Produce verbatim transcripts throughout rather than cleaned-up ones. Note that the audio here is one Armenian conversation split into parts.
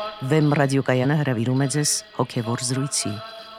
Վեմ ռադիոկայանը հրավիրում է ձեզ հոգևոր զրույցի։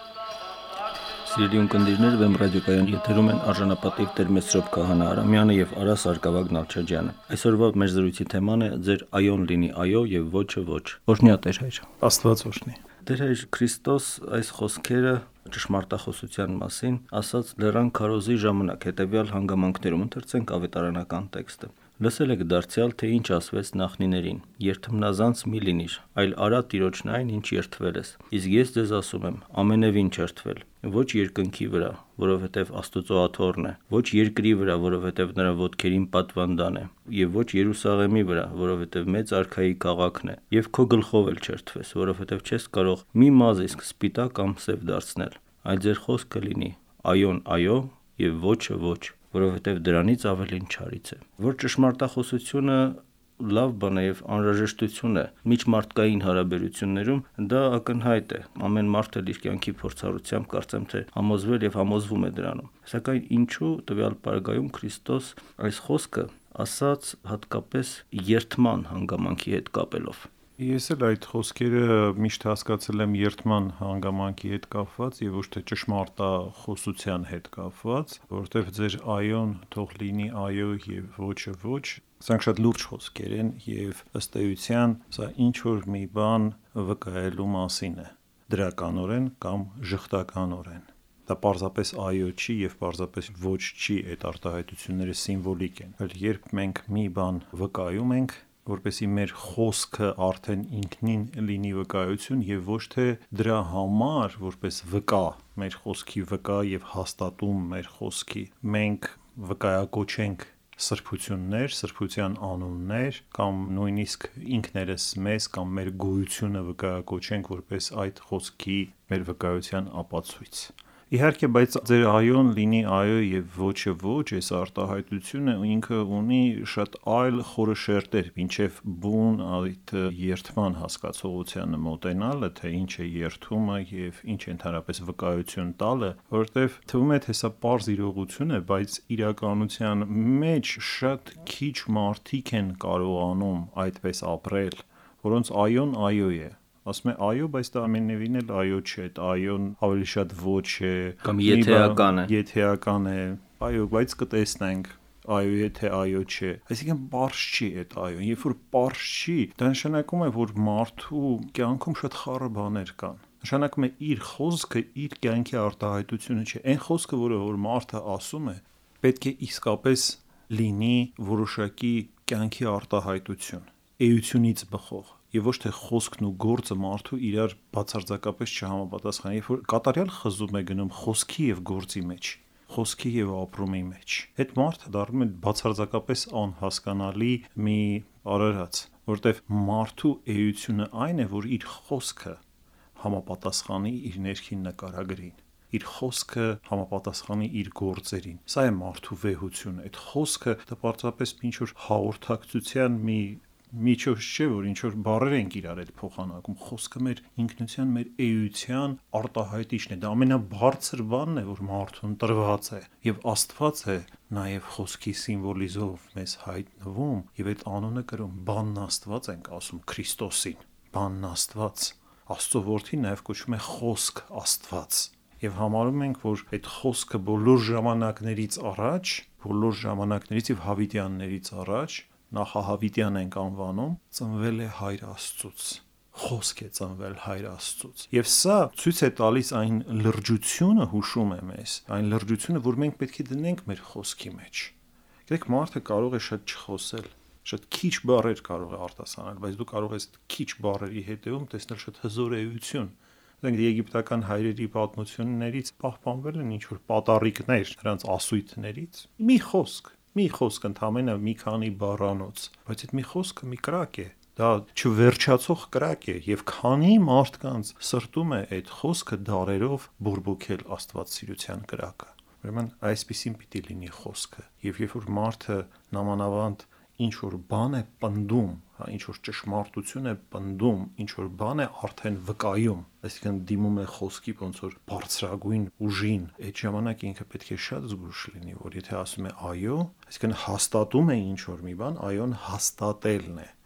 Սիրելի ունկնդիրներ, Վեմ ռադիոկայանի եթերում են արժանապատիվ Տեր Մեսրոպ Քահանա Արամյանը եւ Արա Սարգսակ Նալչաջյանը։ Այսօրվա մեր զրույցի թեման է ձեր այոն լինի այո եւ ոչը ոչ։ Օրհնյա Տեր հայր։ Աստված օրհնի։ Տեր հայր, Քրիստոս այս խոսքերը ճշմարտախոսության մասին ասաց լեռան քարոզի ժամանակ հետեւյալ հանգամանքներում ընթերցենք ավետարանական տեքստը։ Լսել եք դարձյալ, թե ինչ ասվեց նախնիներին. երթմնազանց մի լինիր, այլ արա Տիրոջն այն, ինչ երթվել ես։ Իսկ ես ձեզ ասում եմ, ամենևին չերթվել, ոչ երկնքի վրա, որովհետև Աստծո աթոռն է, ոչ երկրի վրա, որովհետև նրա ոտքերին պատվանդան է, եւ ոչ Երուսաղեմի վրա, որովհետև մեծ արքայի քաղաքն է, եւ քո գլխով էլ չերթվես, որովհետև չես կարող մի մազ իսկ սպիտակ կամ սև դարձնել, այլ ձեր խոսքը լինի այոն այո եւ ոչը ոչ, որովհետև դրանից ավելին չարից է։ Որ ճշմարտախոսությունը լավ բան է եւ անհրաժեշտություն է միջմարտկային հարաբերություններում, դա ակնհայտ է։ Ամեն մարդ էլ իր կյանքի փորձառությամբ կարծեմ թե համոզվել եւ համոզվում է դրանում։ Սակայն ինչու տվյալ պարագայում Քրիստոս այս խոսքը ասաց հատկապես երթման հանգամանքի հետ կապելով։ Ես էլ այդ խոսքերը միշտ հասկացել եմ երթման հանգամանքի հետ կապված եւ ոչ թե ճշմարտախոսության հետ կապված, որովհետեւ ձեր այոն թող լինի այո եւ ոչը ոչ, սրանք շատ լուրջ խոսքեր են եւ ըստ էության սա ինչ որ մի բան վկայելու մասին է, դրականորեն կամ ժխտականորեն։ Դա պարզապես այո չի եւ պարզապես ոչ չի, այդ արտահայտությունները սիմվոլիկ են։ Բայց երբ մենք մի բան վկայում ենք, որպեսզի մեր խոսքը արդեն ինքնին լինի վկայություն եւ ոչ թե դրա համար որպես վկա, մեր խոսքի վկա եւ հաստատում մեր խոսքի, մենք վկայակոչենք սրբություններ, սրբության անուններ կամ նույնիսկ ինքներս մեզ կամ մեր գոյությունը վկայակոչենք որպես այդ խոսքի մեր վկայության ապացույց։ Իհարկե, բայց ձեր այոն լինի այո եւ ոչը ոչ, այս արտահայտությունը ինքը ունի շատ այլ խորը շերտեր, մինչեւ բուն այդ երթման հասկացողությանը մոտենալը, թե ինչ է երթումը եւ ինչ է ընդհանրապես վկայություն տալը, որովհետեւ թվում է թե սա պարզ իրողություն է, բայց իրականության մեջ շատ քիչ մարդիկ են կարողանում այդպես ապրել, որոնց այոն այո է։ Ասում է այո, բայց դա ամենևին էլ այո չէ, այոն ավելի շատ ոչ է կամ եթեական է։ Եթեական է։ Այո, բայց կտեսնենք այո է թե այո չէ։ Այսինքն པարզ չի այդ այոն, երբ որ པարզ չի, դա նշանակում է, որ մարդու կյանքում շատ խառը բաներ կան։ Նշանակում է իր խոսքը իր կյանքի արտահայտությունը չէ։ Այն խոսքը, որը որ մարդը ասում է, պետք է իսկապես լինի որոշակի կյանքի արտահայտություն, էությունից բխող։ Եվ ոչ թե խոսքն ու գործը մարդու իրար բացարձակապես չհամապատասխան, երբ որ կատարյալ խզում է գնում խոսքի եւ գործի մեջ, խոսքի եւ ապրումի մեջ։ Այդ մարդը դառնում է բացարձակապես անհասկանալի մի արարած, որտեվ մարդու էությունը այն է, որ իր խոսքը համապատասխանի իր ներքին նկարագրին, իր խոսքը համապատասխանի իր գործերին։ Սա է մարդու վեհությունը։ Այդ խոսքը դա պարզապես ինչ որ հաղորդակցության մի միջոց չէ, որ ինչ որ բառեր ենք իրար հետ փոխանակում, խոսքը մեր ինքնության, մեր էության արտահայտիչն է, դա ամենաբարձր բանն է, որ մարդուն տրված է, եւ Աստված է նաեւ խոսքի սիմվոլիզով մեզ հայտնվում, եւ այդ անունը կրում բանն Աստված ենք ասում Քրիստոսին, բանն Աստված, Աստծո որդին նաեւ կոչվում է խոսք Աստված, եւ համարում ենք, որ այդ խոսքը բոլոր ժամանակներից առաջ, բոլոր ժամանակներից եւ հավիտյաններից առաջ նախահավիտյան ենք անվանում, ծնվել է Հայր Աստծուց, խոսք է ծնվել Հայր Աստծուց։ Եվ սա ցույց է տալիս այն լրջությունը, հուշում է մեզ, այն լրջությունը, որ մենք պետք է դնենք մեր խոսքի մեջ։ Գիտեք, մարդը կարող է շատ չխոսել, շատ քիչ բառեր կարող է արտասանել, բայց դու կարող ես քիչ բառերի հետևում տեսնել շատ հզոր էություն։ Դրանք եգիպտական հայրերի պատմություններից պահպանվել են ինչ որ պատառիկներ նրանց ասույթներից։ Մի խոսք Մի խոսք ընդամենը մի քանի բառանոց, բայց այդ մի խոսքը մի կրակ է, դա չվերջացող կրակ է եւ քանի մարդկանց սրտում է այդ խոսքը դարերով բորբոքել Աստվածսիրության կրակը։ Ուրեմն այսպեսին պիտի լինի խոսքը, եւ երբ որ մարդը նամանավանդ ինչ որ բան է պնդում, հա, ինչ որ ճշմարտություն է պնդում, ինչ որ բան է արդեն վկայում, այսինքն դիմում է խոսքի ոնց որ բարձրագույն ուժին, այդ ժամանակ ինքը պետք է շատ զգույշ լինի, որ եթե ասում է այո, այսինքն հաստատում է ինչ որ մի բան, այոն հաստատելն է։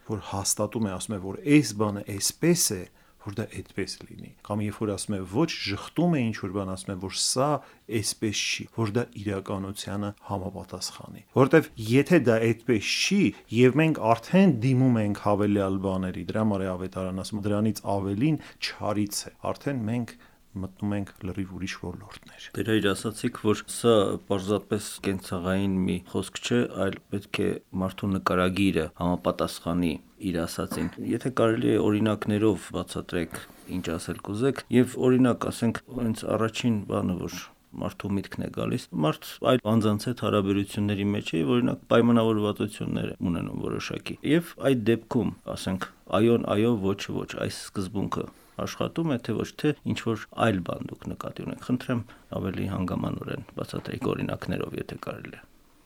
որ հաստատում է, ասում է, որ այս բանը այսպես է, որ դա այդպես լինի։ Կամ երբ որ ասում է ոչ, ժխտում է ինչ որ բան, ասում է, որ սա այսպես չի, որ դա իրականությանը համապատասխանի։ Որտեվ եթե դա այդպես չի, եւ մենք արդեն դիմում ենք հավելյալ բաների, դրա համար է ավետարան ասում, դրանից ավելին չարից է։ Արդեն մենք մտնում ենք լրիվ ուրիշ ոլորտներ։ Դեր իր ասացիք, որ սա պարզապես կենցաղային մի խոսք չէ, այլ պետք է մարդու նկարագիրը համապատասխանի իր ասածին։ Եթե կարելի է օրինակներով բացատրեք, ինչ ասել կուզեք, եւ օրինակ ասենք, հենց առաջին բանը, որ մարդու միտքն է գալիս, մարդ այլ անձանց հետ հարաբերությունների մեջ է, օրինակ պայմանավորվածություններ ունենում որոշակի։ Եվ այդ դեպքում, ասենք, այոն այո, ոչը ոչ, այս սկզբունքը աշխատում է, թե ոչ թե ինչ որ այլ բան դուք նկատի ունեք։ Խնդրեմ ավելի հանգամանորեն բացատրեք օրինակներով, եթե կարելի է։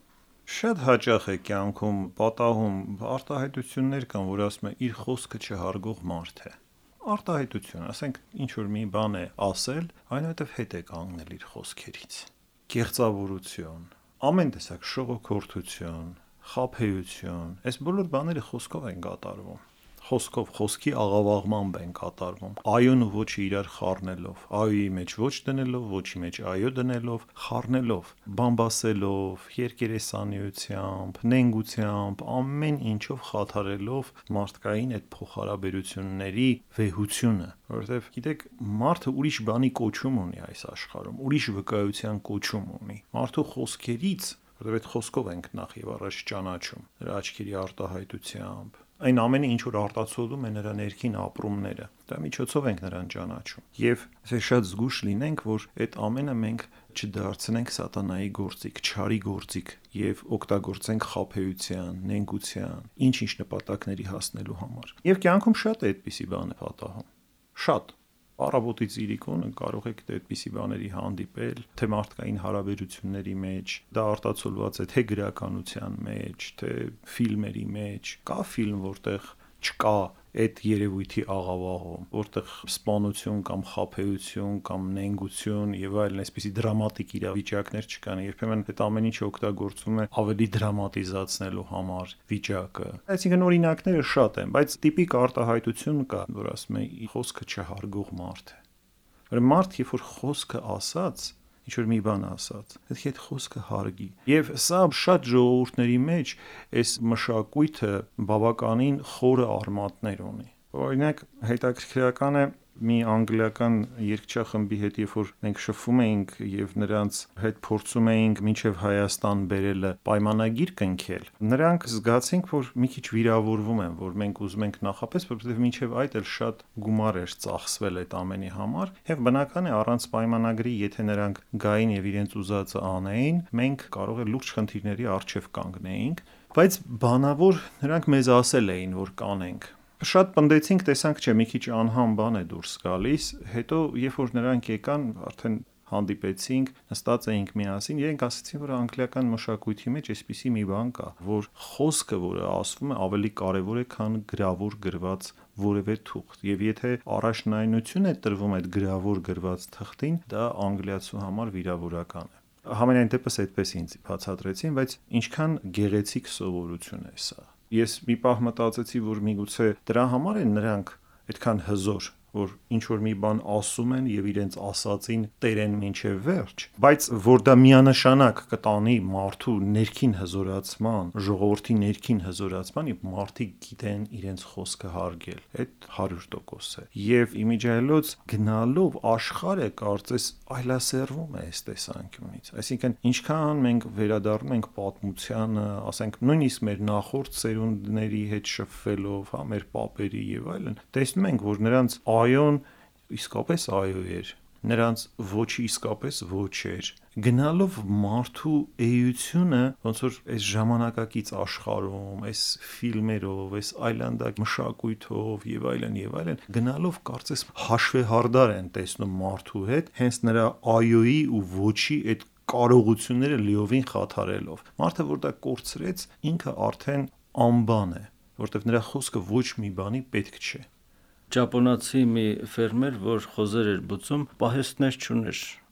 Շատ հաճախ է կյանքում պատահում արտահայտություններ կան, որ ասում է իր խոսքը չհարգող մարդ է։ Արտահայտություն, ասենք ինչ որ մի բան է ասել, այնուհետև հետ է կանգնել իր խոսքերից։ Կեղծավորություն, ամեն տեսակ շողոքորթություն, խաբեություն, այս բոլոր բաները խոսքով են կատարվում։ Խոսքով, խոսքի աղավաղմամբ են կատարվում, այոն ու ոչը իրար խառնելով, այոյի մեջ ոչ դնելով, ոչի մեջ այո դնելով, խառնելով, բամբասելով, երկերեսանիությամբ, նենգությամբ, ամեն ինչով խաթարելով մարդկային այդ փոխհարաբերությունների վեհությունը, որովհետև գիտեք, մարդը ուրիշ բանի կոչում ունի այս աշխարհում, ուրիշ վկայության կոչում ունի, մարդու խոսքերից, որովհետև այդ խոսքով ենք նախ եւ առաջ ճանաչում, նրա աչքերի արտահայտությամբ, այն ամենը, ինչ որ արտացոլում է նրա ներքին ապրումները, դա միջոցով ենք նրան ճանաչում։ Եվ շատ զգուշ լինենք, որ այդ ամենը մենք չդարձնենք սատանայի գործիք, չարի գործիք եւ օգտագործենք խաբեության, նենգության, ինչ-ինչ նպատակների հասնելու համար։ Եվ կյանքում շատ է այդպիսի բան է պատահում։ Շատ Առավոտից իրիկոն կարող եք այդպիսի բաների հանդիպել, թե մարդկային հարաբերությունների մեջ, դա արտացոլված է թե գրականության մեջ, թե ֆիլմերի մեջ, կա ֆիլմ, որտեղ չկա այդ երևույթի աղավաղում, որտեղ սպանություն կամ խաբեություն կամ նենգություն եւ այլն այսպիսի դրամատիկ իրավիճակներ չկան, երբեմն այդ ամեն ինչը օգտագործվում է ավելի դրամատիզացնելու համար վիճակը։ Այսինքն օրինակները շատ են, բայց տիպիկ արտահայտություն կա, որ ասում է խոսքը չհարգող մարդ է։ Որ մարդ, երբ որ խոսքը ասած, ինչ որ մի բան ասած, պետք է այդ խոսքը հարգի։ Եվ սա շատ ժողովուրդների մեջ այս մշակույթը բավականին խորը արմատներ ունի։ Օրինակ, հետաքրքրական է մի անգլիական երգչախմբի հետ, երբ որ մենք շփվում էինք եւ նրանց հետ փորձում էինք մինչեւ Հայաստան բերելը պայմանագիր կնքել, նրանք զգացինք, որ մի քիչ վիրավորվում են, որ մենք ուզում ենք նախապես, որովհետեւ մինչեւ այդ էլ շատ գումար էր ծախսվել այդ ամենի համար, եւ բնական է առանց պայմանագրի, եթե նրանք գային եւ իրենց ուզածը անեին, մենք կարող է լուրջ խնդիրների առջեւ կանգնեինք, բայց բանավոր նրանք մեզ ասել էին, որ կանենք։ Շատ պնդեցինք, տեսանք, չէ, մի քիչ անհամ բան է դուրս գալիս, հետո երբ որ նրանք եկան, արդեն հանդիպեցինք, նստած էինք միասին, իրենք ասացին, որ անգլիական մշակույթի մեջ այսպիսի մի բան կա, որ խոսքը, որը ասվում է, ավելի կարևոր է, քան գրավոր գրված որևէ թուղթ, եւ եթե առաջնայնություն է տրվում այդ գրավոր գրված թղթին, դա անգլիացու համար վիրավորական է։ Համենայն դեպս այդպես ինձ բացատրեցին, բայց ինչքան գեղեցիկ սովորություն է սա։ Ես մի պահ մտածեցի, որ միգուցե դրա համար են նրանք այդքան հզոր, որ ինչ որ մի բան ասում են եւ իրենց ասածին տերեն մինչեւ վերջ, բայց որ դա միանշանակ կտանի մարդու ներքին հզորացման, ժողովրդի ներքին հզորացման եւ մարդիկ գիտեն իրենց խոսքը հարգել, այդ հարյուր տոկոս է։ Եվ իմիջիայլոց գնալով աշխարհը կարծես այլասերվում է այս տեսանկյունից։ Այսինքն ինչքան մենք վերադառնում ենք պատմությանը, ասենք նույնիսկ մեր նախորդ սերունդների հետ շփվելով, հա, մեր պապերի եւ այլն, տեսնում ենք, որ նրանց այոն իսկապես այո էր, նրանց ոչի իսկապես ոչ էր, գնալով մարդու էությունը, ոնց որ այս ժամանակակից աշխարհում, այս ֆիլմերով, այս այլանդակ մշակույթով եւ այլն եւ այլն, գնալով կարծես հաշվեհարդար են տեսնում մարդու հետ, հենց նրա այոյի ու ոչի այդ կարողությունները լիովին խաթարելով։ Մարդը, որ դա կորցրեց, ինքը արդեն անբան է, որտեղ նրա խոսքը ոչ մի բանի պետք չէ։ Ճապոնացի մի ֆերմեր, որ խոզեր էր բուծում, պահեստներ չուներ,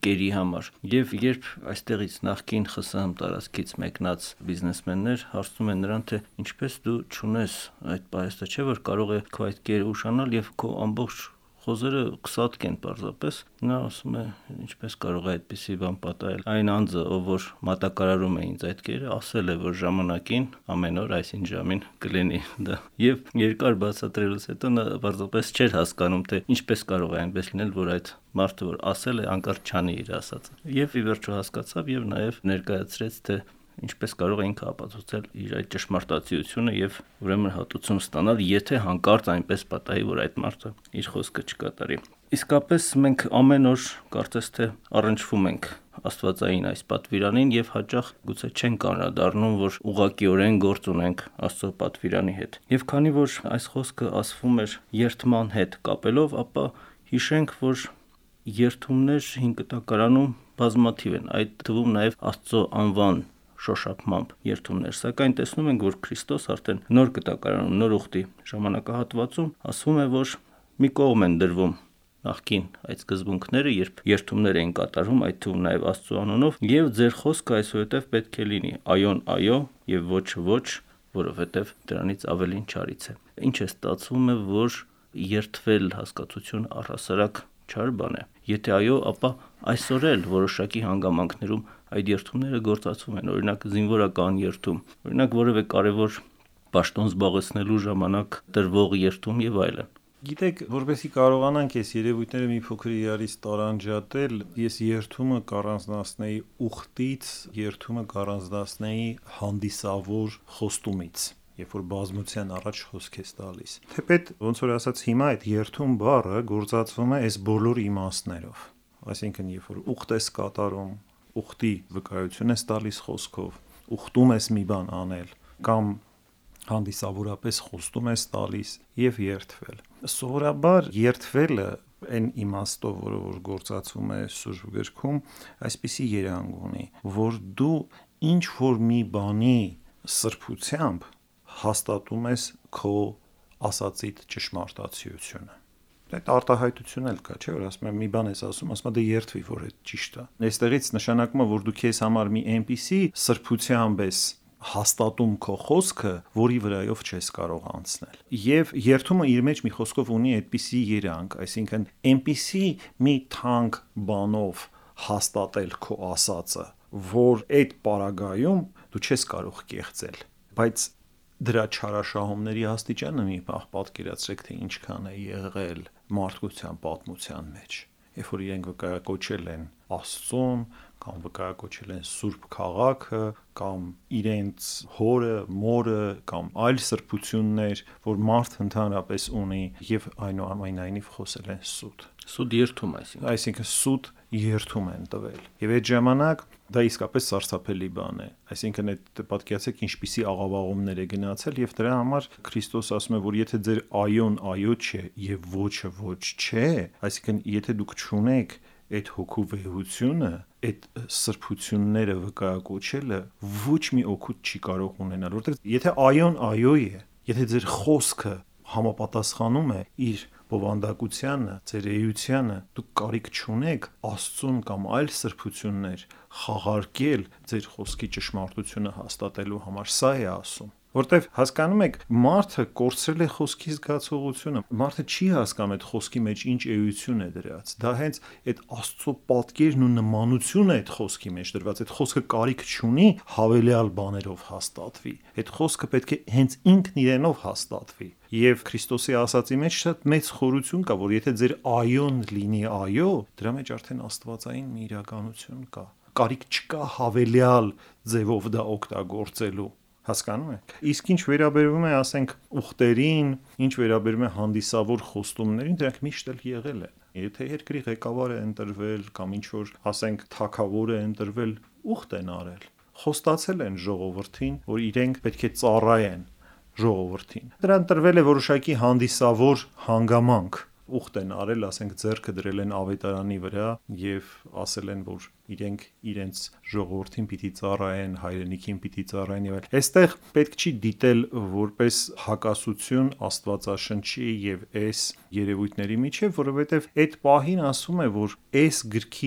կերի համար։ Եվ երբ այստեղից նախկին ԽՍՀՄ տարածքից մեկնած բիզնեսմեններ հարցնում են նրան, թե ինչպես դու չունես այդ պահեստը, չէ՞ որ կարող է քո այդ կերը ուշանալ եւ քո ամբողջ խոզերը կսատկ են պարզապես, նա ասում է, ինչպես կարող է այդպիսի բան պատահել։ Այն անձը, ով որ մատակարարում է ինձ այդ կերը, ասել է, որ ժամանակին ամեն օր այսին ժամին կլինի դա։ Եվ երկար բացատրելուց հետո նա պարզապես չէր հասկանում, թե ինչպես կարող է այնպես լինել, որ այդ մարդը, որ ասել է, անկարծ չանի իր ասածը։ Եվ ի վերջո հասկացավ եւ նաեւ ներկայացրեց, թե ինչպես կարող է ինքը ապացուցել իր այդ ճշմարտացիությունը եւ ուրեմն հատուցում ստանալ, եթե հանկարծ այնպես պատահի, որ այդ մարդը իր խոսքը չկատարի։ Իսկապես մենք ամեն օր կարծես թե առնչվում ենք Աստվածային այս պատվիրանին եւ հաճախ գուցե չենք անդրադառնում, որ ուղղակիորեն գործ ունենք Աստծո պատվիրանի հետ։ Եվ քանի որ այս խոսքը ասվում էր երթման հետ կապելով, ապա հիշենք, որ երթումներ հին կտակարանում բազմաթիվ են, այդ թվում նաեւ Աստծո անվան շոշափմամբ երթումներ, սակայն տեսնում ենք, որ Քրիստոս արդեն նոր կտակարանում, նոր ուխտի ժամանակահատվածում ասվում է, որ մի կողմ են դրվում նախքին այդ սկզբունքները, երբ երթումներ էին կատարվում, այդ թվում նաև Աստծո անունով, եւ ձեր խոսքը այսուհետև պետք է լինի այոն այո եւ ոչ ոչ, որովհետեւ դրանից ավելին չարից է։ Ինչ է ստացվում է, որ երթվել հասկացություն առհասարակ չար բան է։ Եթե այո, ապա այսօր էլ որոշակի հանգամանքներում այդ երթումները գործածվում են, օրինակ զինվորական երթում, օրինակ որևէ կարևոր պաշտոն զբաղեցնելու ժամանակ տրվող երթում եւ այլն։ Գիտեք, որովհետեւ կարողանանք այս երևույթները մի փոքր իրարից տարանջատել, ես երթումը կառանձնացնեի ուխտից, երթումը կառանձնացնեի հանդիսավոր խոստումից, երբ որ բազմության առաջ խոսք ես տալիս։ Թեպետ ոնց որ ասած հիմա այդ երթում բառը գործածվում է այս բոլոր իմաստներով, այսինքն երբ որ ուխտ ես կատարում, ուխտի վկայություն ես տալիս խոսքով, ուխտում ես մի բան անել, կամ հանդիսավորապես խոստում ես տալիս եւ երթվել։ Սովորաբար երթվելը այն իմաստով, որը որ գործածվում է Սուրբ գրքում, այսպիսի երանգ ունի, որ դու ինչ որ մի բանի սրբությամբ հաստատում ես քո ասածիդ ճշմարտացիությունը։ Այդ արտահայտություն էլ կա, չէ՞ որ ասում եմ մի բան ես ասում, ասում եմ դե երթվի, որ այդ ճիշտ է։ Այստեղից նշանակում է, որ դու քեզ համար մի այնպիսի սրբությամբ ես հաստատում քո խոսքը, որի վրայով չես կարող անցնել։ Եվ երթումը իր մեջ մի խոսքով ունի այդպիսի երանգ, այսինքն այնպիսի մի թանկ բանով հաստատել քո ասածը, որ այդ պարագայում դու չես կարող կեղծել։ Բայց դրա չարաշահումների աստիճանը մի պահ պատկերացրեք, թե ինչքան է եղել մարդկության պատմության մեջ, երբ որ իրենք վկայակոչել են Աստծուն, կամ վկայակոչել են Սուրբ քաղաքը, կամ իրենց հորը, մորը, կամ այլ սրբություններ, որ մարդ ընդհանրապես ունի, եւ այնուամենայնիվ խոսել են սուտ։ Սուտ երթում, այսինքն այսինքն սուտ երթում են տվել։ Եվ այդ ժամանակ դա իսկապես սարսափելի բան է։ Այսինքն այդ պատկերացեք ինչպիսի աղավաղումներ է գնացել, եւ դրա համար Քրիստոս ասում է, որ եթե ձեր այոն այո չէ եւ ոչը ոչ չէ, այսինքն եթե դուք չունեք այդ հոգու վեհությունը, այդ սրբությունները վկայակոչելը ոչ մի օգուտ չի կարող ունենալ, որովհետեւ եթե այոն այո է, եթե ձեր խոսքը համապատասխանում է իր բովանդակությանը, ձեր էությանը, դուք կարիք չունեք Աստծուն կամ այլ սրբություններ խաղարկել ձեր խոսքի ճշմարտությունը հաստատելու համար, սա է ասում։ Որտեվ հասկանում եք, մարդը կորցրել է խոսքի զգացողությունը, մարդը չի հասկանում այդ խոսքի մեջ ինչ էություն է դրած, դա հենց այդ Աստծո պատկերն ու նմանությունը այդ խոսքի մեջ դրված, այդ խոսքը կարիք չունի հավելյալ բաներով հաստատվի, այդ խոսքը պետք է հենց ինքն իրենով հաստատվի։ Եվ Քրիստոսի ասացի մեջ շատ մեծ խորություն կա, որ եթե ձեր այոն լինի այո, դրա մեջ արդեն աստվածային մի իրականություն կա, կարիք չկա հավելյալ ձևով դա օգտագործելու։ Հասկանում եք։ Իսկ ինչ վերաբերվում է, ասենք, ուխտերին, ինչ վերաբերվում է հանդիսավոր խոստումներին, դրանք միշտ էլ եղել են։ Եթե երկրի ղեկավարը ընտրվել կամ ինչ որ, ասենք, թագավորը ընտրվել, ուխտ են արել։ Խոստացել են ժողովրդին, որ իրենք պետք է ծառայեն ժողովրդին։ Դրան տրվել է որոշակի հանդիսավոր հանգամանք։ Ուխտ են արել, ասենք, ձեռքը դրել են ավետարանի վրա եւ ասել են, որ իրենք իրենց ժողովրդին պիտի ծառայեն, հայրենիքին պիտի ծառայեն եւ այլ։ Այստեղ պետք չի դիտել որպես հակասություն Աստվածաշնչի եւ այս երևույթների միջեւ, որովհետեւ այդ պահին ասում է, որ այս գրքի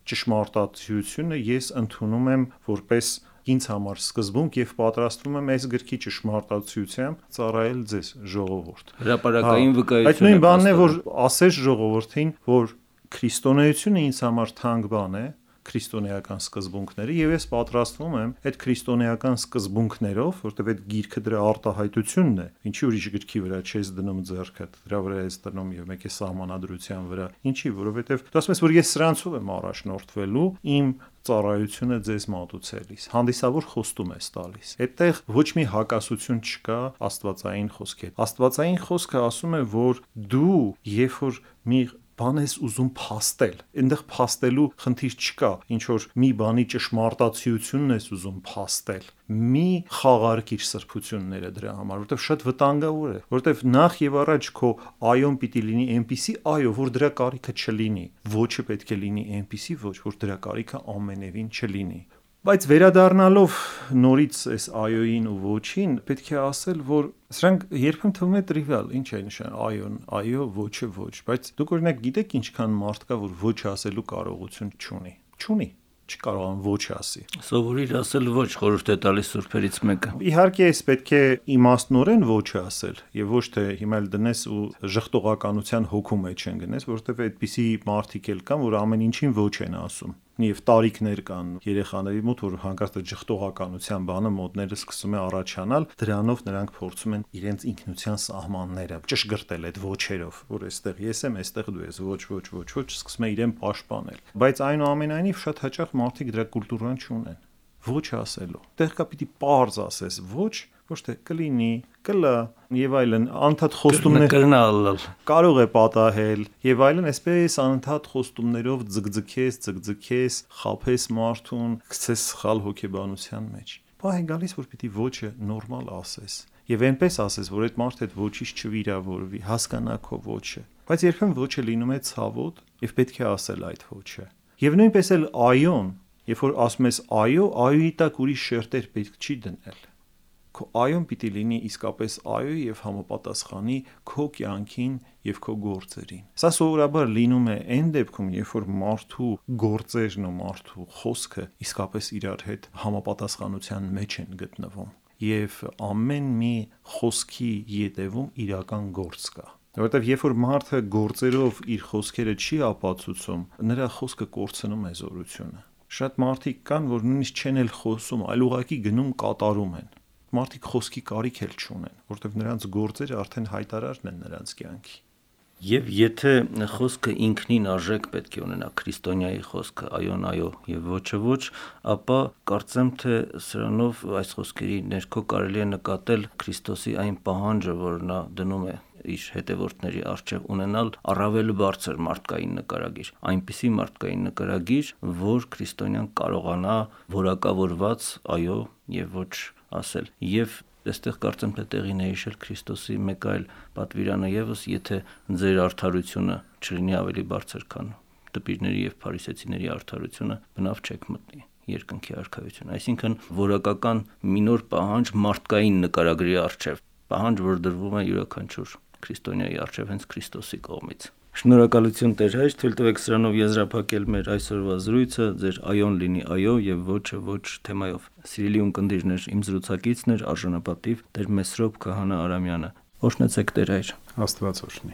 ճշմարտացիությունը ես ընդունում եմ որպես ինձ համար սկզբունք եւ պատրաստվում եմ այս գրքի ճշմարտացիությամբ ծառայել ձեզ ժողովուրդ։ Հրապարակային վկայություն։ Այդ նույն բանն է, որ ասես ժողովրդին, որ քրիստոնեությունը ինձ համար թանկ բան է, քրիստոնեական սկզբունքները, եւ ես պատրաստվում եմ այդ քրիստոնեական սկզբունքներով, որտեղ այդ գիրքը դրա արտահայտությունն է, ինչի ուրիշ գրքի վրա չես դնում ձեռքդ, դրա վրա ես դնում եւ մեկ է սահմանադրության վրա, ինչի, որովհետեւ դու ասում ես, որ ես սրանցով եմ առաջնորդվելու իմ ծառայությունը ձեզ մատուցելիս, հանդիսավոր խոստում ես տալիս։ Այդտեղ ոչ մի հակասություն չկա աստվածային խոսքի հետ։ Աստվածային խոսքը ասում է, որ դու երբ որ մի բան ես ուզում փաստել, այնտեղ փաստելու խնդիր չկա, ինչ որ մի բանի ճշմարտացիությունն ես ուզում փաստել, մի խաղարկիր սրբությունները դրա համար, որովհետև շատ վտանգավոր է, որովհետև նախ եւ առաջ քո այոն պիտի լինի այնպիսի այո, որ դրա կարիքը չլինի, ոչը պետք է լինի այնպիսի ոչ, որ դրա կարիքը ամենևին չլինի։ Բայց վերադառնալով նորից այս այոյին ու ոչին, պետք է ասել, որ սրանք երբեմն թվում է տրիվիալ, ինչ է նշան այոն, այո, ոչը ոչ, բայց դուք օրինակ գիտեք ինչքան մարդ կա, որ ոչ ասելու կարողություն չունի։ Չունի, չկարողան ոչ ասի։ Սովորիր ասել ոչ, խորհուրդ է տալիս սուրբերից մեկը։ Իհարկե, ես պետք է իմաստնորեն ոչ ասել, եւ ոչ թե հիմա էլ դնես ու ժխտողականության հոգու մեջ են գնես, որովհետեւ այդպիսի մարդիկ էլ կան, որ ամեն ինչին ոչ են ասում։ Եվ տարիքներ կան երեխաների մոտ, որ հանկարծ ճխտողականության բանը մոտները սկսում է առաջանալ, դրանով նրանք փորձում են իրենց ինքնության սահմանները ճշգրտել այդ ոչերով, որ այստեղ ես եմ, այստեղ դու ես, ոչ, ոչ, ոչ, ոչ, սկսում է իրեն պաշտպանել։ Բայց այնուամենայնիվ շատ հաճախ մարդիկ դրա կուլտուրան չունեն։ Ոչ ասելու։ Տեղ կա պիտի պարզ ասես ոչ, ոչ թե կլինի, կլա եւ այլն, անընդհատ խոստումներ կարող է պատահել եւ այլն, այսպես անընդհատ խոստումներով ձգձգես, ձգձգես, խափես մարդուն, գցես սխալ հոգեբանության մեջ։ Բա է գալիս, որ պիտի ոչը նորմալ ասես եւ այնպես ասես, որ այդ մարդը այդ ոչից չվիրավորվի, հասկանա քո ոչը։ Բայց երբեմն ոչը լինում է ցավոտ եւ պետք է ասել այդ ոչը։ Եվ նույնպես էլ այոն, երբ որ ասում ես այո, այոյի տակ ուրիշ շերտեր պետք չի դնել։ Քո այոն պիտի լինի իսկապես այո եւ համապատասխանի քո կյանքին եւ քո գործերին։ Սա սովորաբար լինում է այն դեպքում, երբ որ մարդու գործերն ու մարդու խոսքը իսկապես իրար հետ համապատասխանության մեջ են գտնվում եւ ամեն մի խոսքի ետևում իրական գործ կա։ Որովհետեւ երբ որ մարդը գործերով իր խոսքերը չի ապացուցում, նրա խոսքը կորցնում է զորությունը։ Շատ մարդիկ կան, որ նույնիսկ չեն էլ խոսում, այլ ուղղակի գնում կատարում են։ Մարդիկ խոսքի կարիք էլ չունեն, որովհետև նրանց գործերը արդեն հայտարարն են նրանց կյանքի։ Եվ եթե խոսքը ինքնին արժեք պետք է ունենա, քրիստոնյայի խոսքը, այոն այո եւ ոչը ոչ, ապա կարծեմ թե սրանով այս խոսքերի ներքո կարելի է նկատել Քրիստոսի այն պահանջը, որ նա դնում է իր հետևորդների առջև ունենալ առավել բարձր մարդկային նկարագիր, այնպիսի մարդկային նկարագիր, որ քրիստոնյան կարողանա որակավորված այո եւ ոչ ասել։ Եվ այստեղ կարծեմ թե տեղին է հիշել Քրիստոսի մեկ այլ պատվիրանը եւս, եթե ձեր արդարությունը չլինի ավելի բարձր, քան դպիրների եւ փարիսեցիների արդարությունը, բնավ չեք մտնի երկնքի արքայություն։ Այսինքն որակական մի նոր պահանջ մարդկային նկարագրի առջև, պահանջ, որ դրվում է յուրաքանչյուր քրիստոնյայի առջև հենց Քրիստոսի կողմից։ Շնորհակալություն Տեր հայր, թույլ տվեք սրանով եզրափակել մեր այսօրվա զրույցը, ձեր այոն լինի այո եւ ոչը ոչ թեմայով։ Սիրելի ունկնդիրներ, իմ զրուցակիցն էր արժանապատիվ Տեր Մեսրոպ Քահանա Արամյանը։ Օրհնեցեք Տեր հայր։ Աստված օրհնի։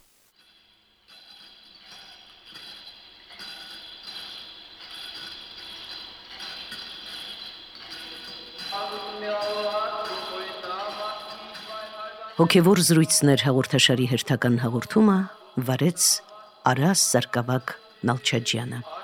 Հոգևոր զրույցներ հաղորդաշարի հերթական հաղորդումը վարեց Արաս Սարգսակ Նալչաջյանը։